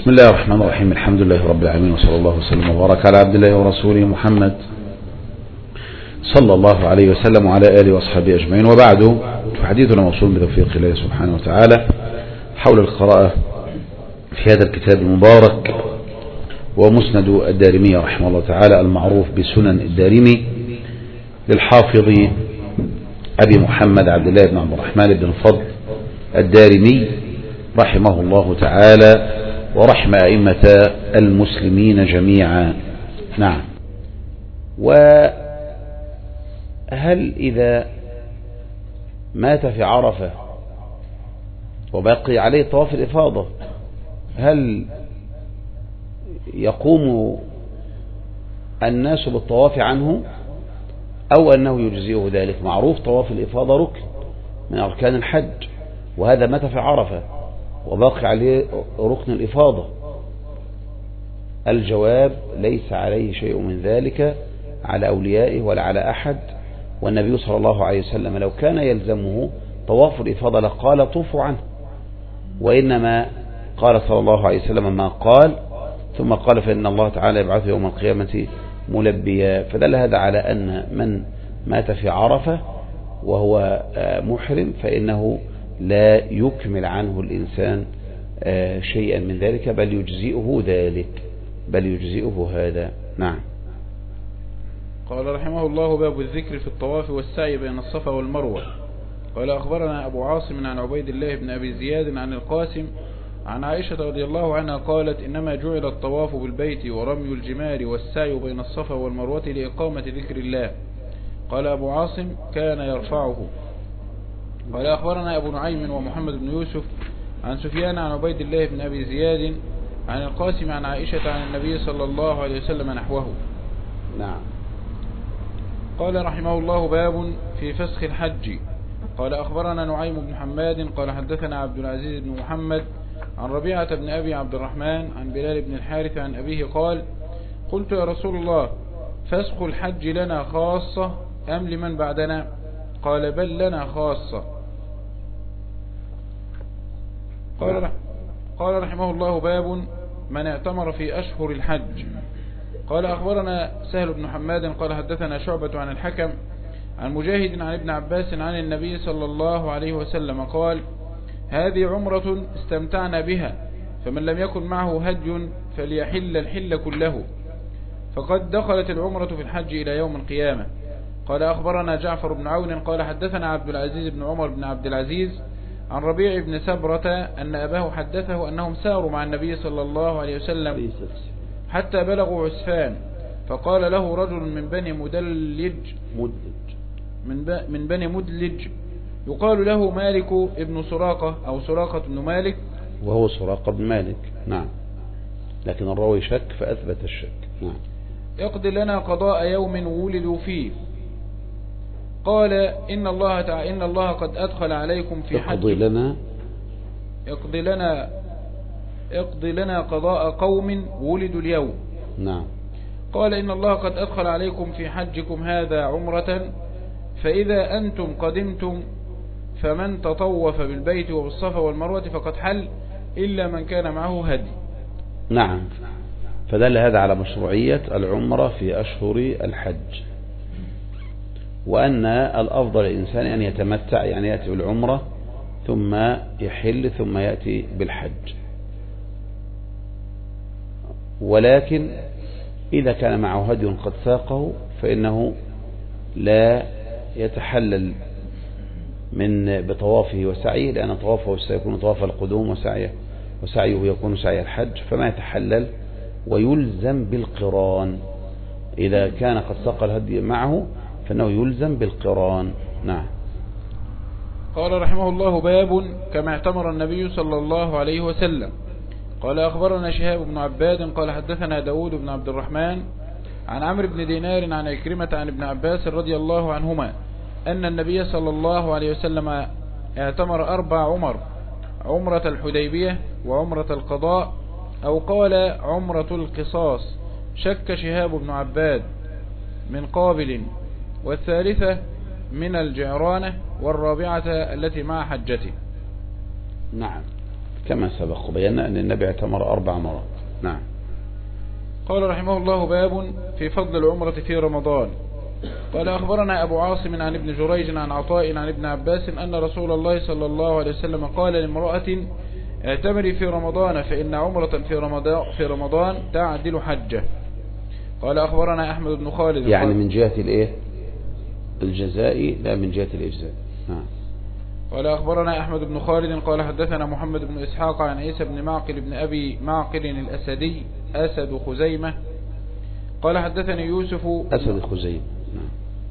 بسم الله الرحمن الرحيم. الحمد لله رب العالمين، وصلى الله وسلم وبارك على عبد الله ورسوله محمد صلى الله عليه وسلم وعلى آله وأصحابه أجمعين، وبعد، فحديثنا موصول بتوفيق الله سبحانه وتعالى حول القراءة في هذا الكتاب المبارك ومسند الدارمي رحمه الله تعالى المعروف بسنن الدارمي للحافظ أبي محمد عبد الله بن عبد الرحمن بن الفضل الدارمي رحمه الله تعالى ورحم أئمة المسلمين جميعا. نعم. وهل إذا مات في عرفة وبقي عليه طواف الإفاضة هل يقوم الناس بالطواف عنه أو أنه يجزئه ذلك؟ معروف طواف الإفاضة ركن من أركان الحج، وهذا مات في عرفة وباقي عليه ركن الإفاضة. الجواب: ليس عليه شيء من ذلك على أوليائه ولا على أحد. والنبي صلى الله عليه وسلم لو كان يلزمه طواف الإفاضة لقال طوفوا عنه، وإنما قال صلى الله عليه وسلم ما قال، ثم قال فإن الله تعالى يبعث يوم القيامة ملبيا. فدل هذا على أن من مات في عرفة وهو محرم فإنه لا يكمل عنه الإنسان شيئا من ذلك، بل يجزئه ذلك، بل يجزئه هذا. نعم. قال رحمه الله: باب الذكر في الطواف والسعي بين الصفا والمروة. قال أخبرنا أبو عاصم عن عبيد الله بن أبي زياد عن القاسم عن عائشة رضي الله عنها قالت: إنما جعل الطواف بالبيت ورمي الجمار والسعي بين الصفا والمروة لإقامة ذكر الله. قال أبو عاصم: كان يرفعه. قال أخبرنا أبو نعيم ومحمد بن يوسف عن سفيان عن عبيد الله بن أبي زياد عن القاسم عن عائشة عن النبي صلى الله عليه وسلم نحوه. نعم. قال رحمه الله: باب في فسخ الحج. قال أخبرنا نعيم بن حماد قال حدثنا عبد العزيز بن محمد عن ربيعة بن أبي عبد الرحمن عن بلال بن الحارث عن أبيه قال: قلت يا رسول الله، فسخ الحج لنا خاصة أم لمن بعدنا؟ قال: بل لنا خاصة. قال رحمه الله: باب من اعتمر في أشهر الحج. قال أخبرنا سهل بن حماد قال حدثنا شعبة عن الحكم عن مجاهد عن ابن عباس عن النبي صلى الله عليه وسلم قال: هذه عمرة استمتعنا بها، فمن لم يكن معه هدي فليحل الحل كله، فقد دخلت العمرة في الحج إلى يوم القيامة. قال أخبرنا جعفر بن عون قال حدثنا عبد العزيز بن عمر بن عبد العزيز عن ربيع بن سبرة أن أباه حدثه أنهم ساروا مع النبي صلى الله عليه وسلم حتى بلغوا عسفان، فقال له رجل من بني من بني مدلج يقال له مالك ابن سراقة أو سراقة بن مالك، وهو سراقة بن مالك. نعم. لكن الراوي شك فأثبت الشك. نعم. يقضي لنا قضاء يوم ولدوا فيه. قال: إن الله قد أدخل عليكم في حج. يقضي لنا قضاء قوم ولدوا اليوم. نعم. قال: إن الله قد أدخل عليكم في حجكم هذا عمرة، فإذا أنتم قدمتم فمن تطوف بالبيت وبالصفا والمروة فقد حل إلا من كان معه هدي. نعم. فدل هذا على مشروعية العمرة في أشهر الحج، وأن الأفضل الإنسان أن يتمتع، يعني يأتي بالعمرة ثم يحل ثم يأتي بالحج. ولكن إذا كان معه هدي قد ساقه فإنه لا يتحلل بطوافه وسعيه، لأن طوافه سيكون طواف القدوم وسعيه يكون سعي الحج، فما يتحلل ويلزم بالقران. إذا كان قد ساق الهدي معه فإنه يلزم بالقران. نعم. قال رحمه الله: باب كما اعتمر النبي صلى الله عليه وسلم. قال أخبرنا شهاب بن عباد قال حدثنا داود بن عبد الرحمن عن عمرو بن دينار عن عكرمة عن ابن عباس رضي الله عنهما أن النبي صلى الله عليه وسلم اعتمر 4 عمر: عمرة الحديبية وعمرة القضاء، أو قال عمرة القصاص، شك شهاب بن عباد، من قابل، والثالثة من الجعرانة، والرابعة التي مع حجته. نعم. كما سبق وبينا أن النبي اعتمر 4 مرات. نعم. قال رحمه الله: باب في فضل العمرة في رمضان. قال أخبرنا أبو عاصم عن ابن جريج عن عطاء عن ابن عباس أن رسول الله صلى الله عليه وسلم قال لامرأة: اعتمري في رمضان فإن عمرة في رمضان تعدل حجة. قال أخبرنا أحمد بن خالد، يعني من جهة الإيه؟ الجزاء لا من جهة الإجزاء. نعم. قال أخبرنا أحمد بن خالد قال حدثنا محمد بن إسحاق عن عيسى بن معقل بن أبي معقل الأسدي أسد خزيمة قال حدثني يوسف أسد خزيمة. نعم.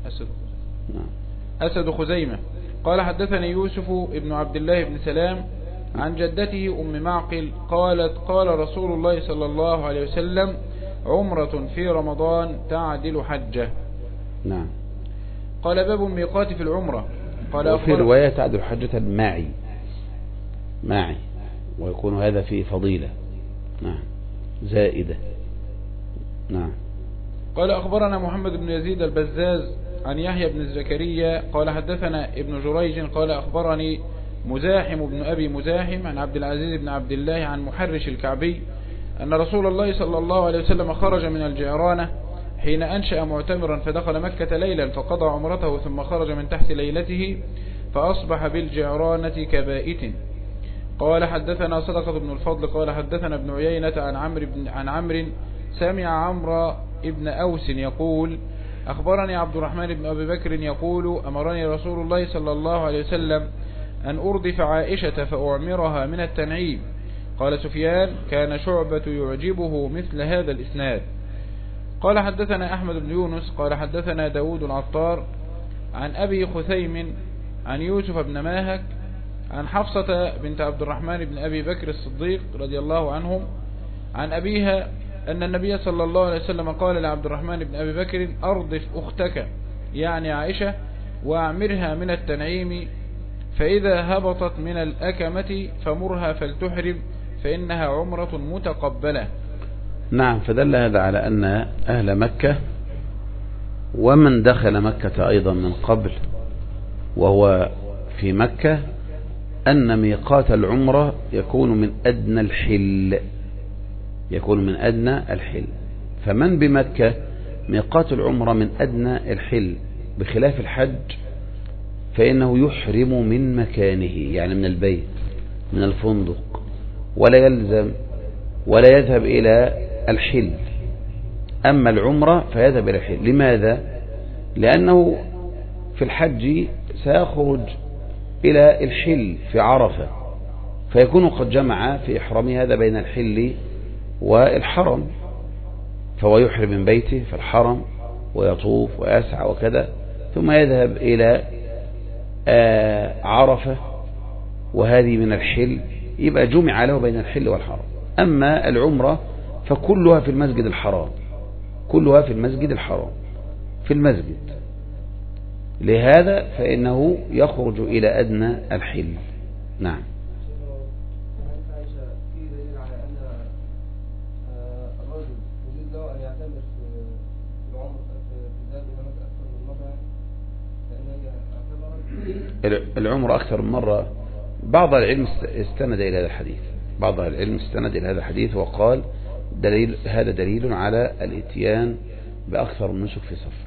أسد خزيمة قال حدثني يوسف ابن عبد الله بن سلام عن جدته أم معقل قالت: قال رسول الله صلى الله عليه وسلم: عمرة في رمضان تعدل حجة. نعم. قال: باب الميقات في العمرة. قال: وفي رواية تعدل حجة معي ويكون هذا فيه فضيلة. نعم. زائدة. نعم. قال: أخبرنا محمد بن يزيد البزاز عن يحيى بن زكريا قال حدثنا ابن جريج قال أخبرني مزاحم بن أبي مزاحم عن عبد العزيز بن عبد الله عن محرش الكعبي أن رسول الله صلى الله عليه وسلم خرج من الجعرانة حين أنشأ معتمرا فدخل مكة ليلا فقضى عمرته ثم خرج من تحت ليلته فأصبح بالجعرانة كبائت. قال: حدثنا صدقة بن الفضل قال حدثنا ابن عيينة عن عمرو سمع عمرو ابن أوس يقول: أخبرني عبد الرحمن بن أبي بكر يقول: أمرني رسول الله صلى الله عليه وسلم أن أردف عائشة فأعمرها من التنعيم. قال سفيان: كان شعبة يعجبه مثل هذا الإسناد. قال: حدثنا أحمد بن يونس قال حدثنا داود العطار عن أبي خثيم عن يوسف بن ماهك عن حفصة بنت عبد الرحمن بن أبي بكر الصديق رضي الله عنهم عن أبيها أن النبي صلى الله عليه وسلم قال لعبد الرحمن بن أبي بكر: أردف أختك يعني عائشة وأعمرها من التنعيم، فإذا هبطت من الأكمة فمرها فلتحرم فإنها عمرة متقبلة. نعم. فدل هذا على أن أهل مكة ومن دخل مكة أيضا من قبل وهو في مكة أن ميقات العمرة يكون من أدنى الحل، فمن بمكة ميقات العمرة من أدنى الحل، بخلاف الحج فإنه يحرم من مكانه، يعني من البيت من الفندق، ولا يذهب إلى الحل. أما العمرة فيذهب إلى الحل. لماذا؟ لأنه في الحج سيخرج إلى الحل في عرفة، فيكون قد جمع في إحرامه هذا بين الحل والحرم، فهو يحرم من بيته في الحرم ويطوف ويسعى وكذا، ثم يذهب إلى عرفة وهذه من الحل، يبقى جمع له بين الحل والحرم. أما العمرة فكلها في المسجد الحرام، في المسجد، لهذا فإنه يخرج إلى أدنى الحل. نعم. العمر أكثر من مرة. بعض العلم استند إلى هذا الحديث، وقال هذا دليل على الاتيان بأكثر من نسك في سفر.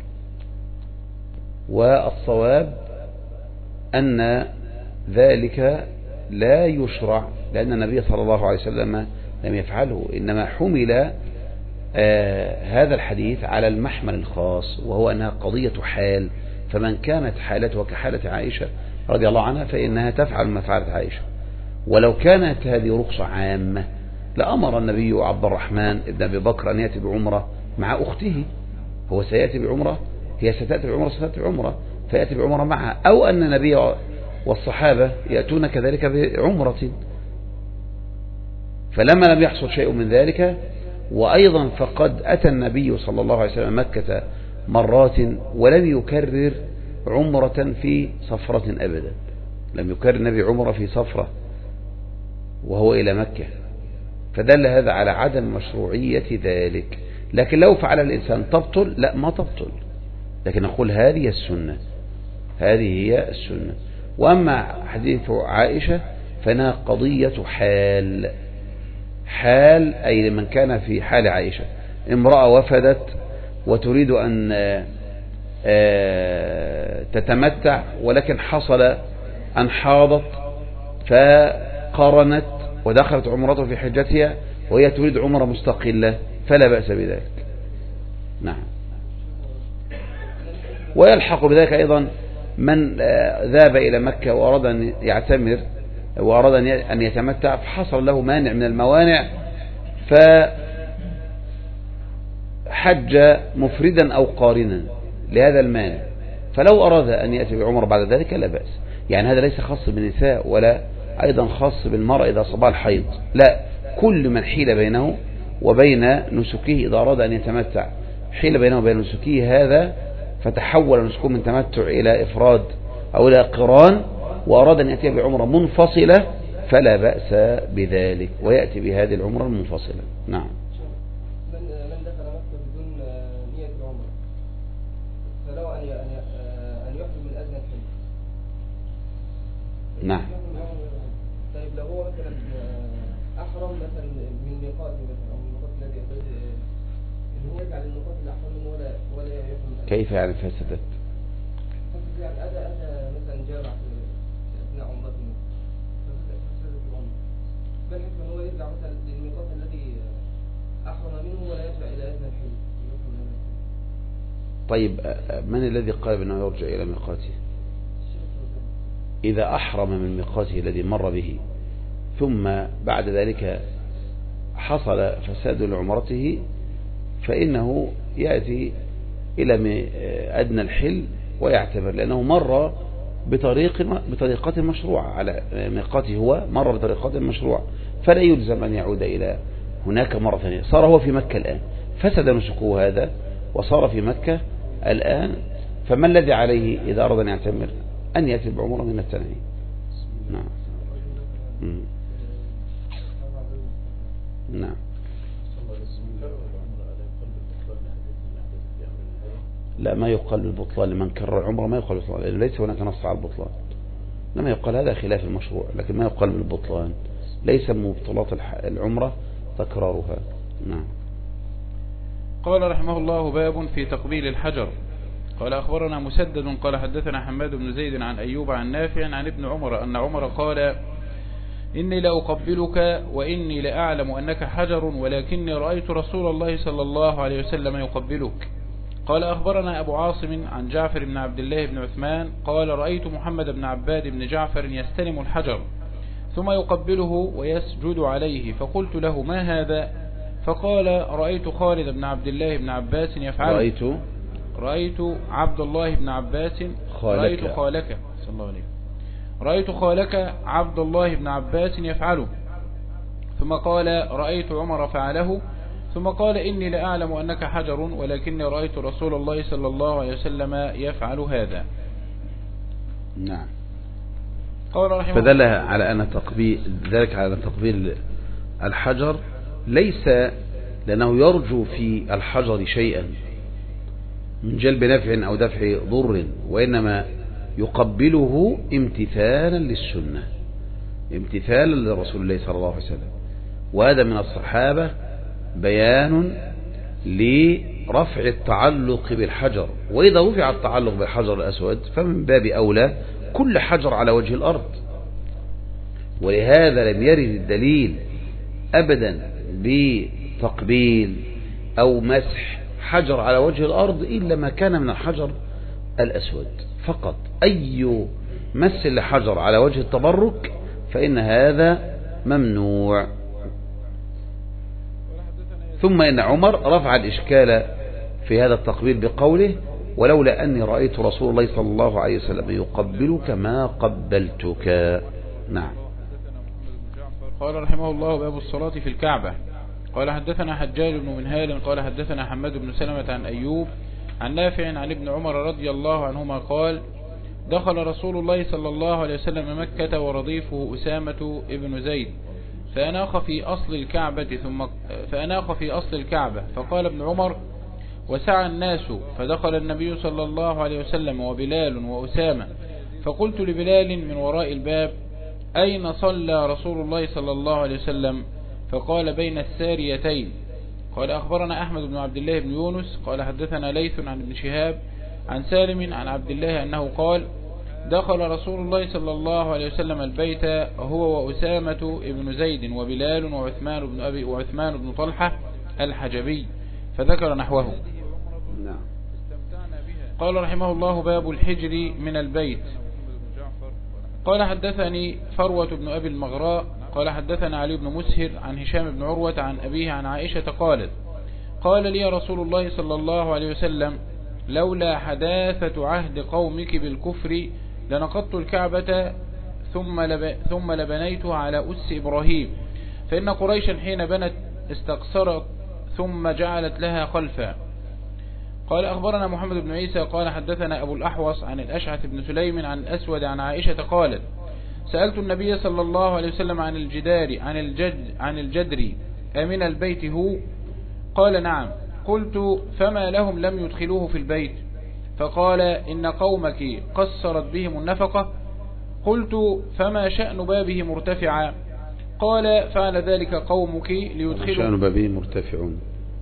والصواب أن ذلك لا يشرع، لأن النبي صلى الله عليه وسلم لم يفعله، إنما حمل هذا الحديث على المحمل الخاص، وهو أنها قضية حال، فمن كانت حالته كحالة عائشة رضي الله عنها فإنها تفعل ما فعلت عائشة. ولو كانت هذه رخصة عامة لأمر النبي عبد الرحمن ابن أبي بكر أن يأتي بعمرة مع أخته، هو سيأتي بعمرة، هي ستأتي بعمرة فيأتي بعمرة معها، أو أن النبي والصحابة يأتون كذلك بعمرة. فلما لم يحصل شيء من ذلك، وأيضا فقد أتى النبي صلى الله عليه وسلم مكة مرات ولم يكرر عمرة في صفرة أبدا، لم يكرر النبي عمرة في صفرة وهو إلى مكة، فدل هذا على عدم مشروعية ذلك. لكن لو فعل الإنسان تبطل؟ لا، ما تبطل، لكن نقول هذه هي السنة. وأما حديث عائشة فإنها قضية حال أي لمن كان في حال عائشة. امرأة وفدت وتريد أن تتمتع، ولكن حصل أن حاضت فقرنت ودخلت عمرته في حجتها وهي تريد عمرة مستقلة فلا بأس بذلك. نعم. ويلحق بذلك أيضا من ذهب إلى مكة وأراد أن يعتمر وأراد أن يتمتع فحصل له مانع من الموانع فحج مفردا أو قارنا لهذا المانع، فلو أراد أن يأتي بعمر بعد ذلك لا بأس. يعني هذا ليس خاص بالنساء ولا أيضا خاص بالمرأة إذا صباح الحيض، لا، كل من حيل بينه وبين نسكه إذا أراد أن يتمتع حيل بينه وبين نسكه هذا فتحول نسكه من تمتع إلى إفراد أو إلى قران وأراد أن يأتي بعمرة منفصلة فلا بأس بذلك ويأتي بهذه العمرة المنفصلة. نعم. من دخل مكة بدون نية العمرة فلو أن يحرم من أذن الحج. نعم. طيب لو هو مثلا أحرم مثلا من ميقات مثلا أو من الميقات الذي إن هو يجعل الميقات اللي أحرم منه ولا يحرم. كيف يعني فسدت؟ يعني أتى مثلا جامع أثناء عمرته فسدت العمرة. بل حكم أن هو يرجع مثلا للميقات الذي أحرم منه ولا يرجع إلى أذن الحج. طيب من الذي قال أنه يرجع إلى ميقاته؟ إذا أحرم من ميقاته الذي مر به ثم بعد ذلك حصل فساد لعمرته فإنه يأتي إلى أدنى الحل ويعتبر، لأنه مر بطريقة مشروعة على ميقاته، هو مر بطريقة مشروعة فلا يلزم أن يعود إلى هناك مرة ثانية. صار هو في مكة الآن فسد نسكه هذا وصار في مكة الآن، فما الذي عليه إذا أراد أن يعتمر؟ أن يأتي بعمرة من التنعيم. نعم. نعم. لا، ما يقال بالبطلان لمن كرر العمرة، ما يقال بالبطلان لأنه ليس هناك نص على البطلان، لما يقال هذا خلاف المشروع، لكن ما يقال بالبطلان، ليس من مبطلات العمرة تكرارها. نعم. قال رحمه الله: باب في تقبيل الحجر. قال أخبرنا مسدد قال حدثنا حماد بن زيد عن أيوب عن نافع عن ابن عمر أن عمر قال: إني لأقبلك وإني لأعلم أنك حجر ولكني رأيت رسول الله صلى الله عليه وسلم يقبلك. قال أخبرنا أبو عاصم عن جعفر بن عبد الله بن عثمان قال: رأيت محمد بن عباد بن جعفر يستلم الحجر ثم يقبله ويسجد عليه، فقلت له: ما هذا؟ فقال: رأيت خالد بن عبد الله بن عباس يفعل. رأيت عبد الله بن عباس رأيت خالك صلى الله عليه. رأيت خالك عبد الله بن عباس يفعله. ثم قال: رأيت عمر فعله. ثم قال: إني لأعلم أنك حجر ولكني رأيت رسول الله صلى الله عليه وسلم يفعل هذا. نعم. فدل على أن ذلك على تقبيل الحجر ليس لأنه يرجو في الحجر شيئا من جلب نفع أو دفع ضر، وإنما يقبله امتثالا للسنة، امتثالا لرسول الله صلى الله عليه وسلم. وهذا من الصحابة بيان لرفع التعلق بالحجر، وإذا رفع التعلق بالحجر الأسود فمن باب أولى كل حجر على وجه الأرض. ولهذا لم يرد الدليل أبدا بتقبيل أو مسح حجر على وجه الأرض إلا ما كان من الحجر الأسود فقط. أي مس لحجر على وجه التبرك فإن هذا ممنوع. ثم إن عمر رفع الإشكال في هذا التقبيل بقوله: ولولا أني رأيت رسول الله صلى الله عليه وسلم يقبلك ما قبلتك. نعم. قال رحمه الله: باب الصلاة في الكعبة. قال حدثنا حجاج بن منهال قال حدثنا حماد بن سلمة عن أيوب عن نافع عن ابن عمر رضي الله عنهما قال: دخل رسول الله صلى الله عليه وسلم مكة ورضيفه أسامة ابن زيد فأناخ في أصل الكعبة فقال ابن عمر: وسعى الناس، فدخل النبي صلى الله عليه وسلم وبلال وأسامة، فقلت لبلال من وراء الباب: أين صلى رسول الله صلى الله عليه وسلم؟ فقال بين الساريتين. قال أخبرنا أحمد بن عبد الله بن يونس قال حدثنا ليث عن ابن شهاب عن سالم عن عبد الله أنه قال دخل رسول الله صلى الله عليه وسلم البيت هو وأسامة ابن زيد وبلال وعثمان بن طلحة الحجبي فذكر نحوه. نعم. قال رحمه الله باب الحجر من البيت. قال حدثني فروة بن أبي المغراء قال حدثنا علي بن مسهر عن هشام بن عروة عن أبيه عن عائشة قالت قال لي رسول الله صلى الله عليه وسلم لولا حداثة عهد قومك بالكفر لنقضت الكعبة ثم لبنيتها على أس إبراهيم فإن قريشا حين بنت استقصرت ثم جعلت لها خلفا. قال أخبرنا محمد بن عيسى قال حدثنا أبو الأحوص عن الأشعث بن سليم عن الأسود عن عائشة قالت سألت النبي صلى الله عليه وسلم عن الجدار عن الجدر أمن البيت هو؟ قال نعم. قلت فما لهم لم يدخلوه في البيت؟ فقال إن قومك قصرت بهم النفقة. قلت فما شأن بابه مرتفعا؟ قال فعل ذلك قومك ليدخلوا. شأن بابه مرتفعون.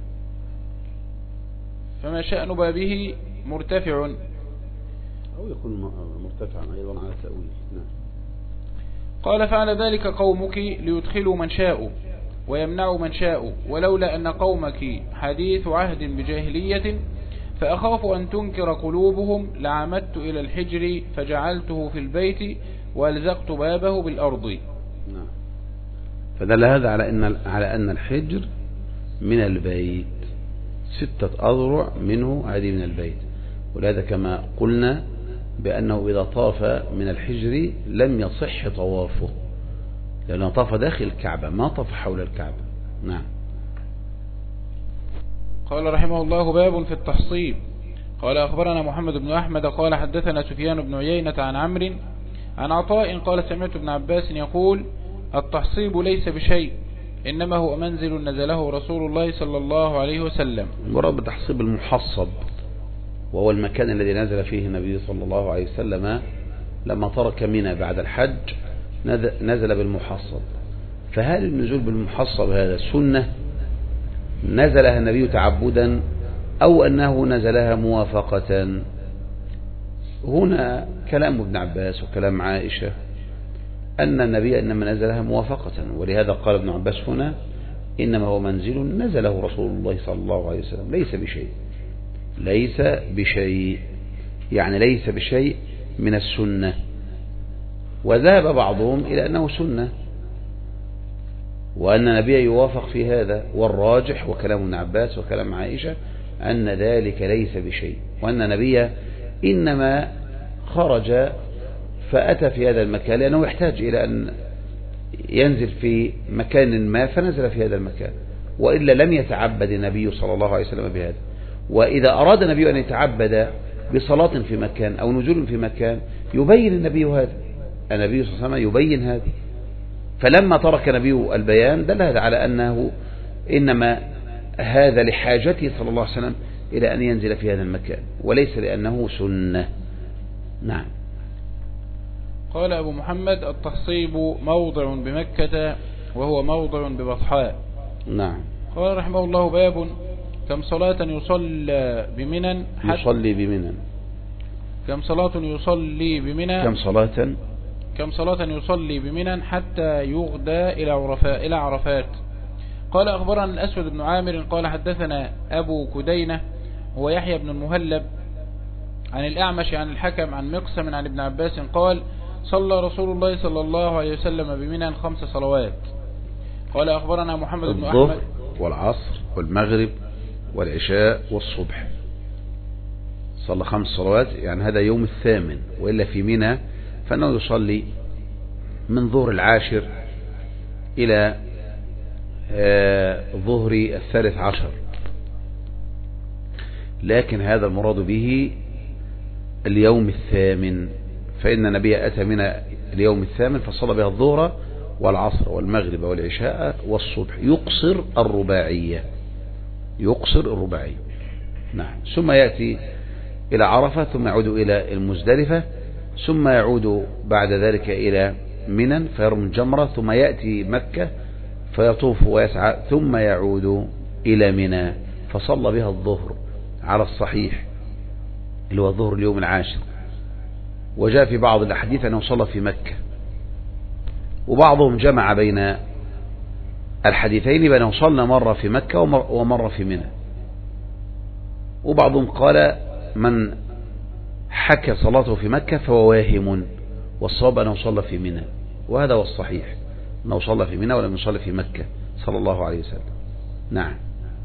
فما شأن بابه مرتفع أو يكون مرتفعا أيضا على تأويل. نعم. قال فعل ذلك قومك ليدخلوا من شاءوا ويمنعوا من شاءوا ولولا أن قومك حديث عهد بجاهلية فأخاف أن تنكر قلوبهم لعمدت إلى الحجر فجعلته في البيت والزقت بابه بالأرض. نعم. فدل هذا على أن الحجر من البيت 6 أذرع منه هذه من البيت. ولهذا كما قلنا بأنه إذا طاف من الحجر لم يصح طوافه لأنه طاف داخل الكعبة ما طاف حول الكعبة. نعم. قال رحمه الله باب في التحصيب. قال أخبرنا محمد بن أحمد قال حدثنا سفيان بن عيينة عن عمرو عن عطاء قال سمعت ابن عباس يقول التحصيب ليس بشيء إنما هو منزل نزله رسول الله صلى الله عليه وسلم. مراد بتحصيب المحصب وهو المكان الذي نزل فيه النبي صلى الله عليه وسلم لما ترك منى بعد الحج نزل بالمحصب. فهل النزول بالمحصب هذا سنة نزلها النبي تعبدا أو أنه نزلها موافقة؟ هنا كلام ابن عباس وكلام عائشة أن النبي إنما نزلها موافقة ولهذا قال ابن عباس هنا إنما هو منزل نزله رسول الله صلى الله عليه وسلم ليس بشيء يعني ليس بشيء من السنة. وذهب بعضهم إلى أنه سنة وأن النبي يوافق في هذا والراجح وكلام ابن عباس وكلام عائشة أن ذلك ليس بشيء وأن النبي إنما خرج فأتى في هذا المكان لأنه يحتاج إلى أن ينزل في مكان ما فنزل في هذا المكان وإلا لم يتعبد النبي صلى الله عليه وسلم بهذا. وإذا أراد النبي أن يتعبد بصلاة في مكان أو نزول في مكان يبين النبي هذا النبي صلى الله عليه وسلم يبين هذا. فلما ترك النبي البيان دل هذا على أنه إنما هذا لحاجته صلى الله عليه وسلم إلى أن ينزل في هذا المكان وليس لأنه سنة. نعم. قال أبو محمد التحصيب موضع بمكة وهو موضع ببطحاء. نعم. قال رحمه الله باب كم صلاة يصلي بمنى كم صلاة يصلي بمنى حتى يغدى إلى عرفات. قال أخبرنا الأسود بن عامر قال حدثنا أبو كدينة هو يحيى بن المهلب عن الأعمش عن الحكم عن مقسم عن ابن عباس قال صلى رسول الله صلى الله عليه وسلم بمنى 5 صلوات. قال أخبرنا محمد بن أحمد الظهر والعصر والمغرب والعشاء والصبح صلى 5 صلوات يعني هذا يوم 8 وإلا في منى فإنه يصلي من ظهر 10 إلى ظهر 13 لكن هذا المراد به اليوم 8 فإن النبي أتى من اليوم 8 فصلى بها الظهر والعصر والمغرب والعشاء والصبح يقصر الرباعية نعم. ثم يأتي إلى عرفة ثم يعود إلى المزدلفة ثم يعود بعد ذلك إلى منى فيرمي الجمرة ثم يأتي مكة فيطوف ويسعى ثم يعود إلى منى، فصلى بها الظهر على الصحيح اللي هو الظهر اليوم العاشر. وجاء في بعض الأحاديث أنه صلى في مكة، وبعضهم جمع بين الحديثين بأنه صلى مرة في مكة ومرة في منى، وبعضهم قال من حكى صلاته في مكة فهو واهم، والصواب أنه صلى في منى، وهذا هو الصحيح أنه صلى في منى ولم يصلي في مكة صلى الله عليه وسلم. نعم.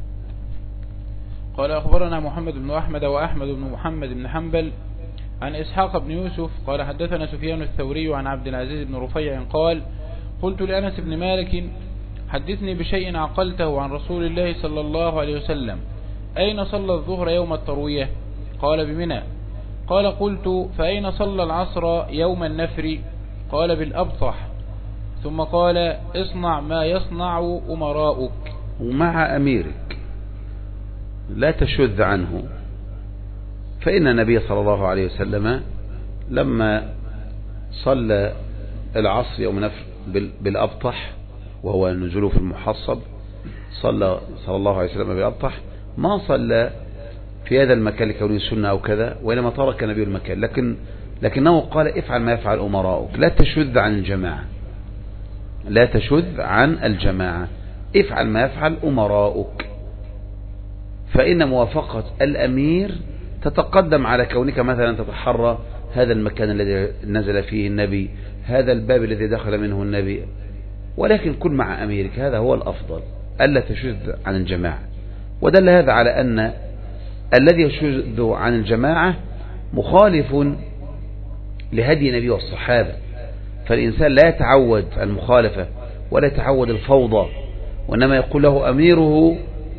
قال أخبرنا محمد بن أحمد وأحمد بن محمد بن حنبل عن إسحاق بن يوسف قال حدثنا سفيان الثوري عن عبد العزيز بن رفيع قال قلت لأنس بن مالك حدثني بشيء عقلته عن رسول الله صلى الله عليه وسلم، أين صلى الظهر يوم التروية؟ قال بمنى. قال قلت فأين صلى العصر يوم النفر؟ قال بالأبطح. ثم قال اصنع ما يصنع أمراؤك. ومع أميرك لا تشذ عنه، فإن النبي صلى الله عليه وسلم لما صلى العصر يوم نفر بالأبطح وهو نزوله في المحصب، صلى الله عليه وسلم بالأبطح، ما صلى في هذا المكان لكونه سنة أو كذا، وإنما ترك النبي المكان، لكنه قال افعل ما يفعل أمراؤك، لا تشذ عن الجماعة، لا تشذ عن الجماعة، افعل ما يفعل أمراؤك، فإن موافقة الأمير تتقدم على كونك مثلا تتحرى هذا المكان الذي نزل فيه النبي، هذا الباب الذي دخل منه النبي، ولكن كن مع أميرك، هذا هو الأفضل، ألا تشذ عن الجماعة. ودل هذا على أن الذي يشذ عن الجماعة مخالف لهدي النبي والصحابة، فالإنسان لا يتعود المخالفة ولا يتعود الفوضى، وإنما يقول له أميره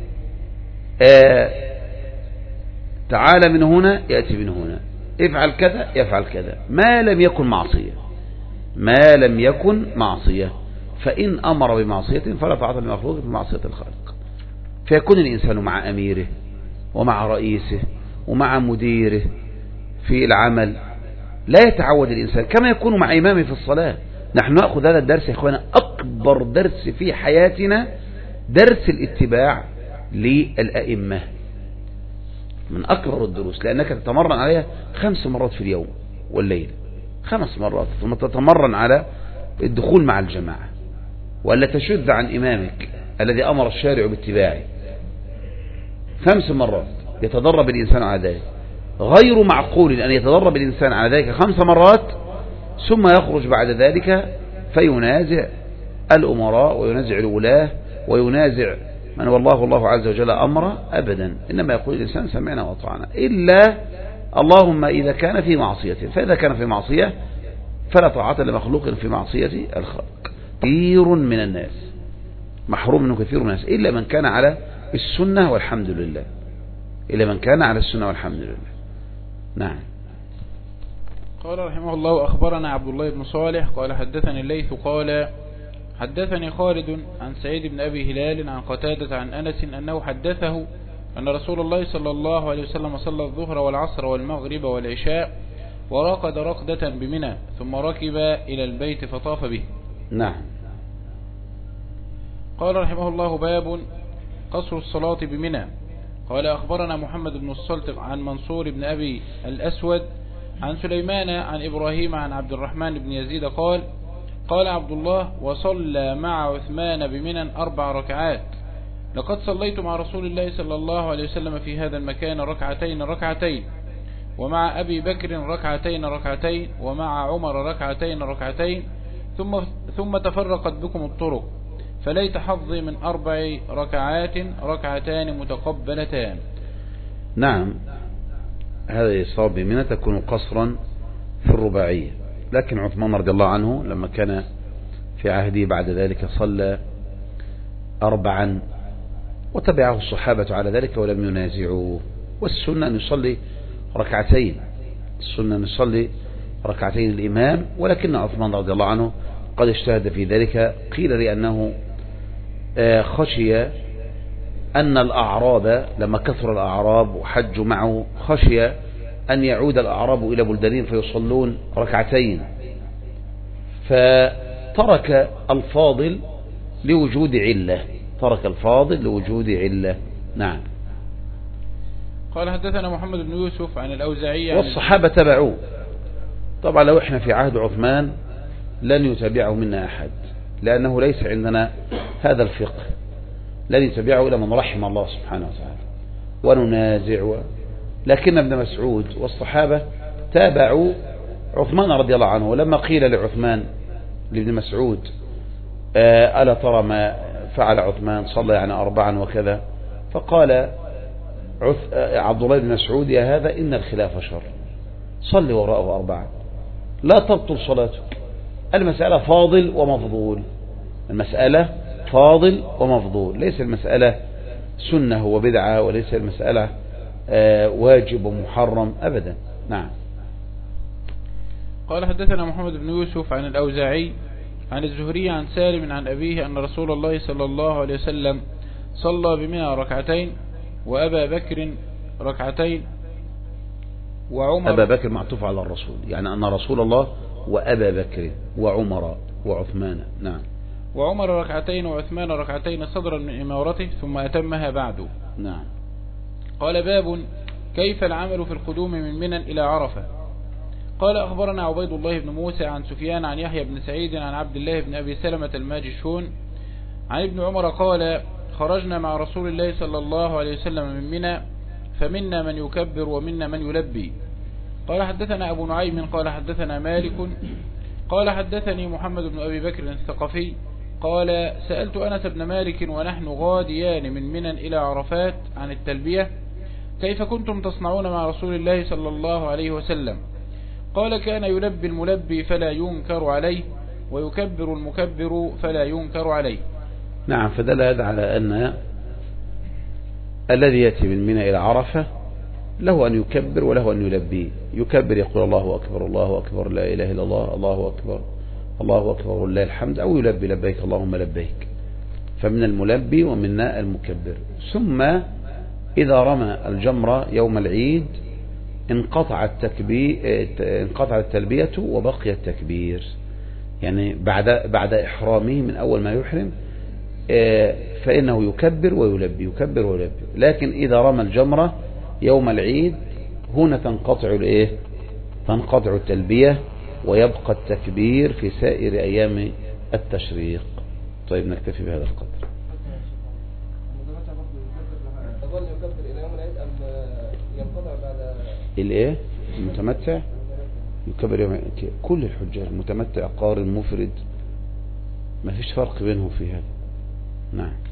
تعال من هنا يأتي من هنا، افعل كذا يفعل كذا، ما لم يكن معصية، ما لم يكن معصية، فإن أمر بمعصية فلا طاعة لمخلوق في معصية الخالق. فيكون الإنسان مع أميره ومع رئيسه ومع مديره في العمل، لا يتعود الإنسان كما يكون مع إمامه في الصلاة. نحن نأخذ هذا الدرس يا إخوانا، أكبر درس في حياتنا، درس الاتباع للأئمة، من أكبر الدروس، لأنك تتمرن عليها 5 مرات في اليوم والليل، 5 مرات، ثم تتمرن على الدخول مع الجماعة، ولا تشذ عن إمامك الذي أمر الشارع باتباعه، 5 مرات يتدرب الإنسان على ذلك. غير معقول أن يتدرب الإنسان على ذلك 5 مرات ثم يخرج بعد ذلك فينازع الأمراء وينازع الولاة وينازع من والله الله عز وجل أمره، أبدا. إنما يقول الإنسان سمعنا وأطعنا، إلا اللهم إذا كان في معصية، فإذا كان في معصية فلا طاعة لمخلوق في معصية الخالق. كثير من الناس محروم منه، كثير من الناس، إلا من كان على السنة والحمد لله، إلا من كان على السنة والحمد لله. نعم. قال رحمه الله أخبرنا عبد الله بن صالح قال حدثني الليث قال حدثني خالد عن سعيد بن أبي هلال عن قتادة عن أنس أنه حدثه أن رسول الله صلى الله عليه وسلم صلى الظهر والعصر والمغرب والعشاء ورقد رقدة بمنى ثم ركب إلى البيت فطاف به. نعم. قال رحمه الله باب قصر الصلاة بمنى. قال أخبرنا محمد بن السلطق عن منصور بن أبي الأسود عن سليمان عن إبراهيم عن عبد الرحمن بن يزيد قال قال عبد الله وصلى مع عثمان بمنى 4 ركعات، لقد صليت مع رسول الله صلى الله عليه وسلم في هذا المكان ركعتين، ومع أبي بكر ركعتين، ومع عمر ركعتين، ثم تفرقت بكم الطرق، فليت حظي من 4 ركعات 2 متقبلتان. نعم. هذا الصواب بمنى تكون قصرا في الرباعية، لكن عثمان رضي الله عنه لما كان في عهده بعد ذلك صلى 4 وتبعه الصحابة على ذلك ولم ينازعوه. والسنة أن يصلي 2 السنة أن يصلي 2 الإمام، ولكن عثمان رضي الله عنه قد اجتهد في ذلك. قيل لأنه خشي أن الأعراب لما كثر الأعراب وحجوا معه، خشي أن يعود الأعراب إلى بلدانهم فيصلون 2 فترك الفاضل لوجود علة، ترك الفاضل لوجود علة. نعم. قال حدثنا محمد بن يوسف عن الأوزاعي والصحابة تبعوه. طبعا لو احنا في عهد عثمان لن يتبعه منا أحد، لأنه ليس عندنا هذا الفقه، لن يتبعه إلا من رحم الله سبحانه وتعالى، وننازع. لكن ابن مسعود والصحابة تابعوا عثمان رضي الله عنه. ولما قيل لعثمان لابن مسعود ألا ترى ما فعل عثمان، صلى يعني 4 وكذا، فقال عبد الله بن مسعود يا هذا إن الخلاف شر، صل وراءه 4 لا تبطل صلاتك. المسألة فاضل ومفضول، المسألة فاضل ومفضول، ليس المسألة سنة وبدعة، وليس المسألة واجب ومحرم أبدا. نعم. قال حدثنا محمد بن يوسف عن الأوزاعي عن الزهري عن سالم عن أبيه أن رسول الله صلى الله عليه وسلم صلى بمنى 2 ركعتين وأبا بكر 2 ركعتين وعمر. أبا بكر معطوف على الرسول، يعني أن رسول الله وأبا بكر وعمر وعثمان. نعم. وعمر 2 ركعتين وعثمان 2 ركعتين صدرا من إمارته ثم أتمها بعد. نعم. قال باب كيف العمل في القدوم من منى إلى عرفة. قال أخبرنا عبيد الله بن موسى عن سفيان عن يحيى بن سعيد عن عبد الله بن أبي سلمة الماجشون عن ابن عمر قال خرجنا مع رسول الله صلى الله عليه وسلم من منى فمنا من يكبر ومنا من يلبي. قال حدثنا أبو نعيم قال حدثنا مالك قال حدثني محمد بن أبي بكر الثقفي قال سألت أنس بن مالك ونحن غاديان من منى إلى عرفات عن التلبية كيف كنتم تصنعون مع رسول الله صلى الله عليه وسلم. قال كان يلبي الملبي فلا ينكر عليه ويكبر المكبر فلا ينكر عليه. نعم. فدل هذا على أن الذي يأتي من منى إلى عرفة له أن يكبر وله أن يلبي. يكبر يقول الله أكبر الله أكبر لا إله إلا الله الله أكبر الله أكبر ولله الحمد، أو يلبي لبيك اللهم لبيك. فمن الملبي ومنا المكبر. ثم إذا رمى الجمرة يوم العيد انقطع التلبية وبقي التكبير، يعني بعد إحرامه من أول ما يحرم فإنه يكبر ويلبي يكبر ويلبي. لكن إذا رمى الجمرة يوم العيد هنا تنقطع التلبية ويبقى التكبير في سائر أيام التشريق. طيب نكتفي بهذا القدر. يظل يكبر إلى يوم العيد أم ينقطع بعد الإيه؟ المتمتع يكبر يوم العيد. كل الحجاج متمتع قارن مفرد ما فيش فرق بينهم في هذا. نعم.